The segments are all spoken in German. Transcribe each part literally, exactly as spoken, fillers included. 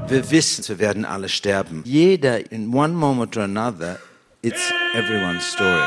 Wir wissen, wir werden alle sterben. Jeder, in one moment or another, it's everyone's story.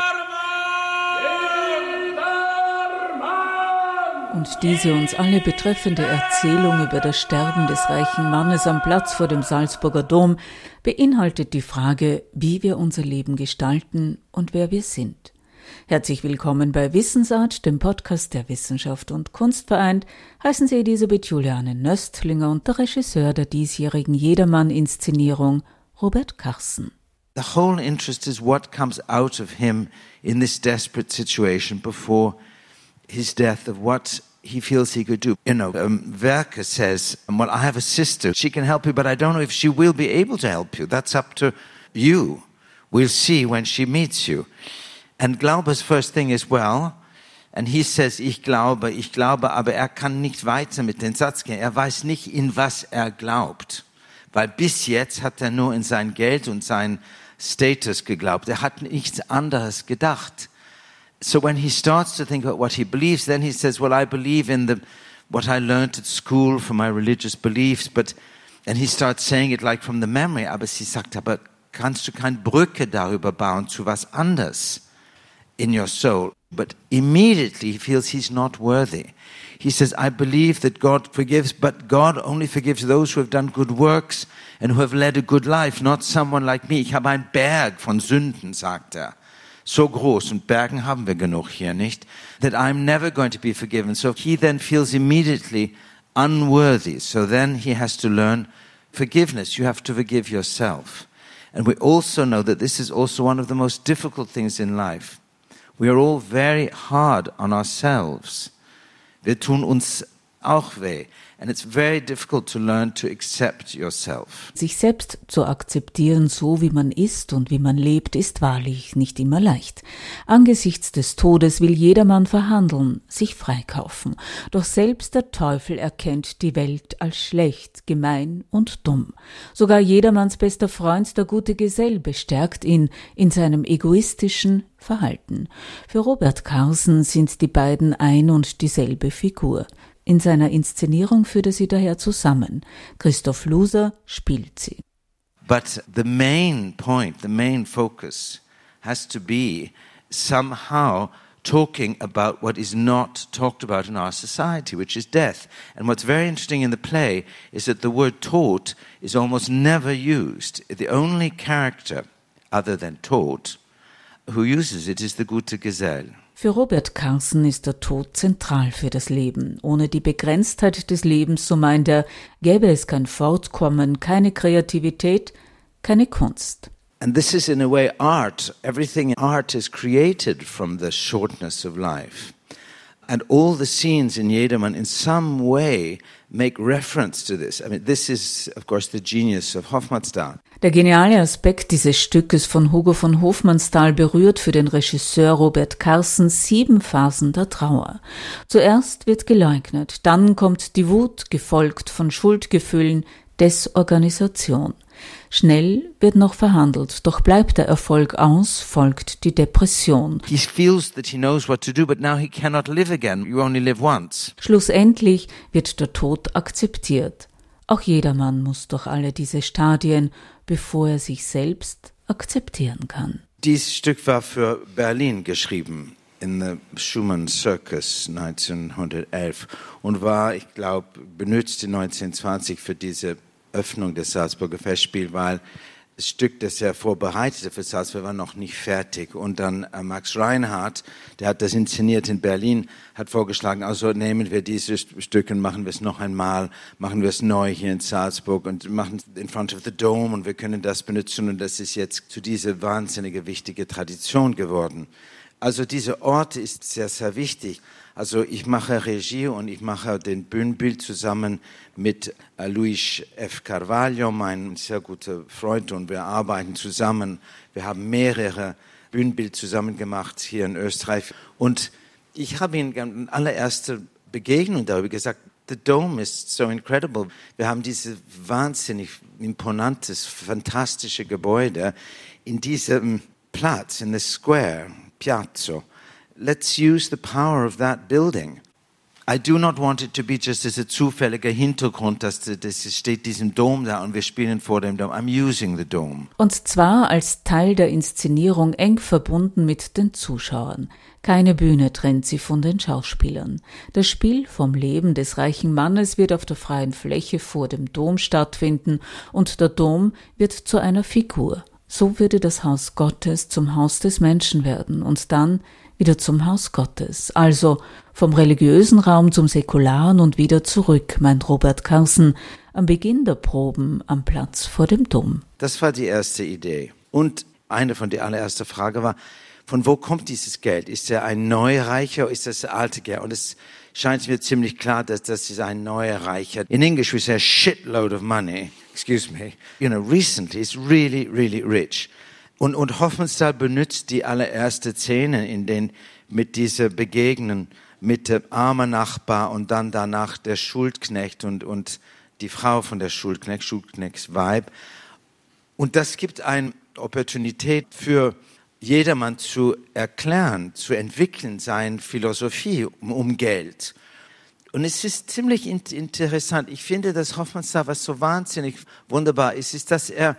Und diese uns alle betreffende Erzählung über das Sterben des reichen Mannes am Platz vor dem Salzburger Dom beinhaltet die Frage, wie wir unser Leben gestalten und wer wir sind. Herzlich willkommen bei Wissensart, dem Podcast der Wissenschaft und Kunst vereint, heißen Sie Elisabeth Juliane Nöstlinger und der Regisseur der diesjährigen Jedermann-Inszenierung, Robert Carson. The whole interest is what comes out of him in this desperate situation before his death, of what he feels he could do. You know, um, Werke says, well, I have a sister. She can help you, but I don't know if she will be able to help you. That's up to you. We'll see when she meets you. And Glauber's first thing is, well, and he says, ich glaube, ich glaube, aber er kann nicht weiter mit dem Satz gehen. Er weiß nicht, in was er glaubt. Weil bis jetzt hat er nur in sein Geld und sein Status geglaubt. Er hat nichts anderes gedacht. So when he starts to think about what he believes, then he says, well, I believe in the what I learned at school from my religious beliefs, but, and he starts saying it like from the memory, aber sie sagt, aber kannst du keine Brücke darüber bauen zu was anderes in your soul? But immediately he feels he's not worthy. He says, I believe that God forgives, but God only forgives those who have done good works and who have led a good life, not someone like me. Ich habe einen Berg von Sünden, sagt er. So groß, und Bergen haben wir genug hier, nicht? That I'm never going to be forgiven. So he then feels immediately unworthy. So then he has to learn forgiveness. You have to forgive yourself. And we also know that this is also one of the most difficult things in life. We are all very hard on ourselves. Wir tun uns auch weh. And it's very difficult to learn to accept yourself. Sich selbst zu akzeptieren, so wie man ist und wie man lebt, ist wahrlich nicht immer leicht. Angesichts des Todes will jedermann verhandeln, sich freikaufen. Doch selbst der Teufel erkennt die Welt als schlecht, gemein und dumm. Sogar jedermanns bester Freund, der gute Gesell, bestärkt ihn in seinem egoistischen Verhalten. Für Robert Carson sind die beiden ein und dieselbe Figur. In seiner Inszenierung führt er sie daher zusammen. Christoph Luser spielt sie. But the main point, the main focus has to be somehow talking about what is not talked about in our society, which is death. And what's very interesting in the play is that the word Tod is almost never used. The only character other than Tod who uses it is the gute Gesell. Für Robert Carson ist der Tod zentral für das Leben. Ohne die Begrenztheit des Lebens, so meint er, gäbe es kein Fortkommen, keine Kreativität, keine Kunst. And this is in a way art. Everything in art is created from the shortness of life. And all the scenes in Jedermann in some way make reference to this. I mean, this is, of course, the genius of Hofmannsthal. Der geniale Aspekt dieses Stückes von Hugo von Hofmannsthal berührt für den Regisseur Robert Carson sieben Phasen der Trauer. Zuerst wird geleugnet, dann kommt die Wut, gefolgt von Schuldgefühlen, Desorganisation. Schnell wird noch verhandelt, doch bleibt der Erfolg aus, folgt die Depression. He feels that he knows what to do, but now he cannot live again. You only live once. Schlussendlich wird der Tod akzeptiert. Auch jedermann muss durch alle diese Stadien, bevor er sich selbst akzeptieren kann. Dieses Stück war für Berlin geschrieben, in the Schumann Circus neunzehnhundertelf und war, ich glaube, benutzt in neunzehnhundertzwanzig für diese Öffnung des Salzburger Festspiels, weil das Stück, das er vorbereitete für Salzburg, war noch nicht fertig. Und dann äh, Max Reinhardt, der hat das inszeniert in Berlin, hat vorgeschlagen, also nehmen wir dieses Stück und machen wir es noch einmal, machen wir es neu hier in Salzburg und machen es in front of the Dome und wir können das benutzen und das ist jetzt zu dieser wahnsinnige, wichtige Tradition geworden. Also dieser Ort ist sehr, sehr wichtig. Also ich mache Regie und ich mache den Bühnenbild zusammen mit Luis F. Carvalho, mein sehr guter Freund, und wir arbeiten zusammen. Wir haben mehrere Bühnenbilder zusammen gemacht hier in Österreich. Und ich habe ihn in allererster Begegnung darüber gesagt, the Dome is so incredible. Wir haben dieses wahnsinnig imponantes, fantastische Gebäude in diesem Platz, in the Square, Piazza. Let's use the power of that building. I do not want it to be just as a zufälliger Hintergrund, dass das steht diesem Dom da und wir spielen vor dem Dom. I'm using the dome. Und zwar als Teil der Inszenierung eng verbunden mit den Zuschauern. Keine Bühne trennt sie von den Schauspielern. Das Spiel vom Leben des reichen Mannes wird auf der freien Fläche vor dem Dom stattfinden und der Dom wird zu einer Figur. So würde das Haus Gottes zum Haus des Menschen werden und dann wieder zum Haus Gottes, also vom religiösen Raum zum säkularen und wieder zurück, meint Robert Carson, am Beginn der Proben am Platz vor dem Dom. Das war die erste Idee. Und eine von der allerersten Frage war, von wo kommt dieses Geld? Ist er ein Neureicher oder ist das alte Geld? Und es scheint mir ziemlich klar, dass das ist ein Neureicher. In English we say a shitload of money. Excuse me. You know, recently is really, really rich. Und, und Hofmannsthal benutzt die allererste Szene, in denen mit dieser Begegnung mit dem armen Nachbar und dann danach der Schuldknecht und, und die Frau von der Schuldknecht, Schuldknechts Weib. Und das gibt eine Opportunität für jedermann zu erklären, zu entwickeln, seine Philosophie um, um Geld. Und es ist ziemlich in, interessant. Ich finde, dass Hofmannsthal, was so wahnsinnig wunderbar ist, ist, dass er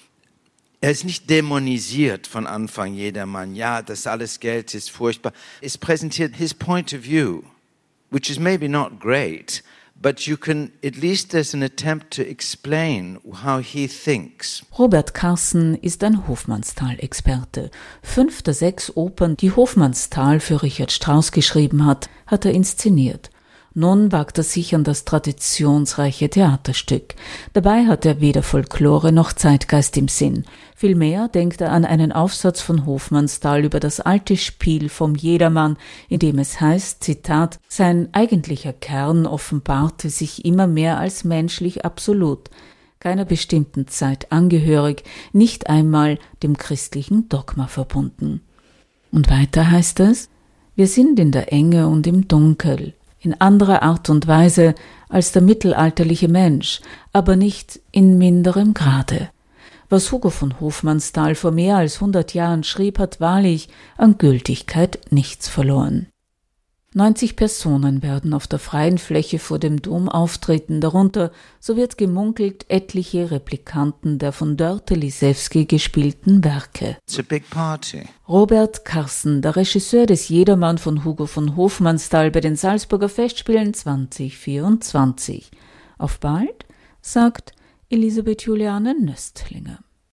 Er ist nicht dämonisiert von Anfang jedermann. Ja, das alles Geld ist furchtbar. Es präsentiert his point of view, which is maybe not great, but you can, at least there's an attempt to explain how he thinks. Robert Carson ist ein Hofmannsthal-Experte. Fünf der sechs Opern, die Hofmannsthal für Richard Strauss geschrieben hat, hat er inszeniert. Nun wagt er sich an das traditionsreiche Theaterstück. Dabei hat er weder Folklore noch Zeitgeist im Sinn. Vielmehr denkt er an einen Aufsatz von Hofmannsthal über das alte Spiel vom Jedermann, in dem es heißt, Zitat, sein eigentlicher Kern offenbarte sich immer mehr als menschlich absolut, keiner bestimmten Zeit angehörig, nicht einmal dem christlichen Dogma verbunden. Und weiter heißt es, wir sind in der Enge und im Dunkel, in anderer Art und Weise als der mittelalterliche Mensch, aber nicht in minderem Grade. Was Hugo von Hofmannsthal vor mehr als hundert Jahren schrieb, hat wahrlich an Gültigkeit nichts verloren. neunzig Personen werden auf der freien Fläche vor dem Dom auftreten, darunter, so wird gemunkelt, etliche Replikanten der von Dörte Lisewski gespielten Werke. It's a big party. Robert Carson, der Regisseur des Jedermann von Hugo von Hofmannsthal bei den Salzburger Festspielen zwanzig vierundzwanzig. Auf bald, sagt Elisabeth Juliane Nöstlinger.